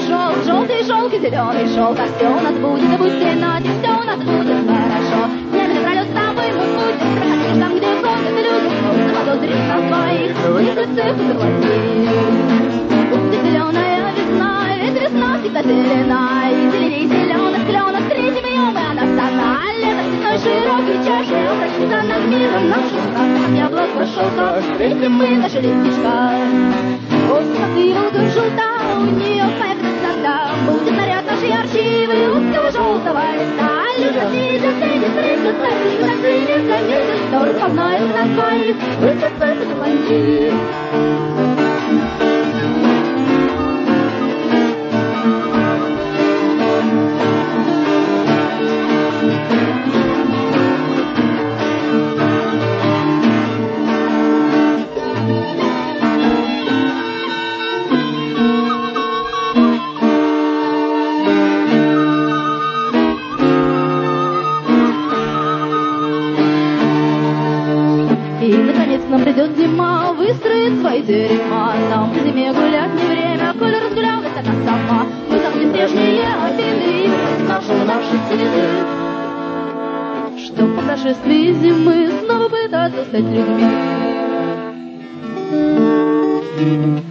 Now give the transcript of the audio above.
шелк, желтый шелк и зеленый шелк, а все у нас будет, и пусть и ночь, все у нас будет хорошо. Снежный пролет с тобой мы будем проходить там, где солнце люди смогут заподозрить нас двоих, улицы согласись. Будет зеленая весна, ведь весна всегда зелена, и зеленей зеленых кленов встретим ее мы, она стана. Лето цветной широкой чашей опрощится над миром наш от яблок шелка, встретим мы наши листичка. Осень волгом желта, у нее своя красота, будет наряд наш ярчивый узкого желтого листа. Любят видят, ценят, прыгнут, красиво, ценят, заметят, кто распознает нас двоих, высоко позвонит. Нам придет зима, выстроит свои терема. Нам по зиме гулять не время, коль разгулялась она сама. Мы забудем прежние обиды и наши цветы, чтоб по прошествии зимы снова пытаться стать людьми.